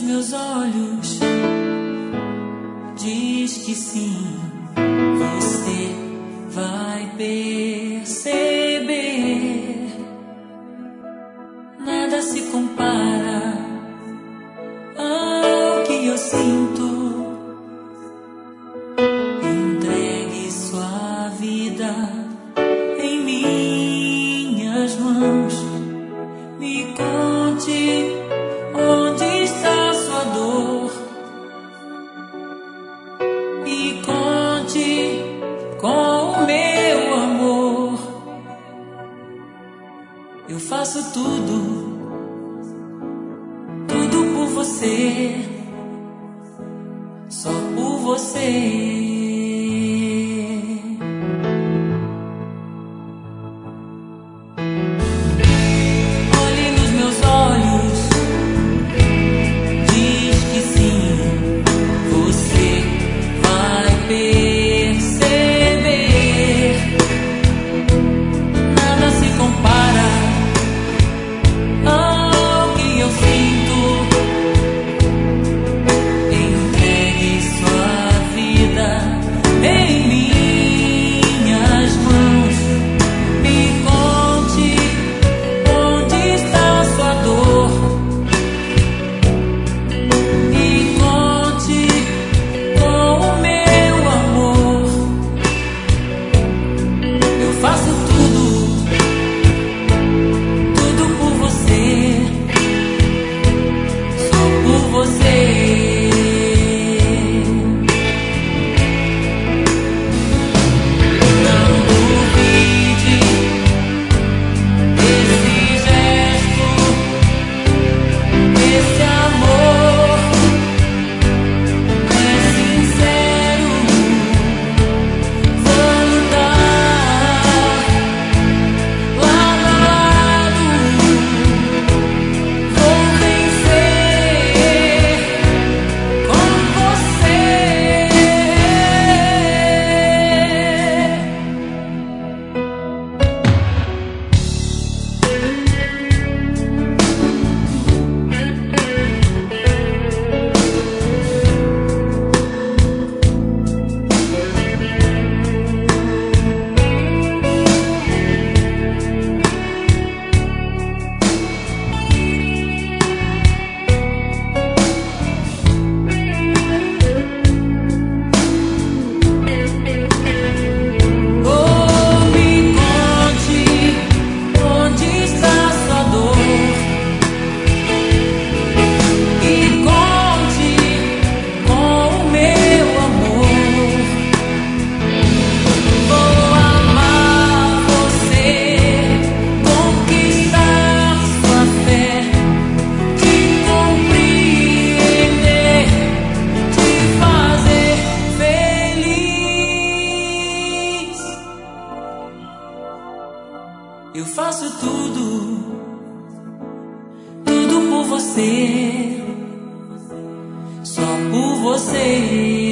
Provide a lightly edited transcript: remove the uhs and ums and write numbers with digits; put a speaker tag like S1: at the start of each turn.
S1: meus olhos, diz que sim, você vai perceber. Nada se compara ao que eu sinto. Entregue sua vida em minhas mãos. Me conte onde está sua dor e conte com o meu amor. Eu faço tudo por você, só por você. Eu faço tudo por você, só por você.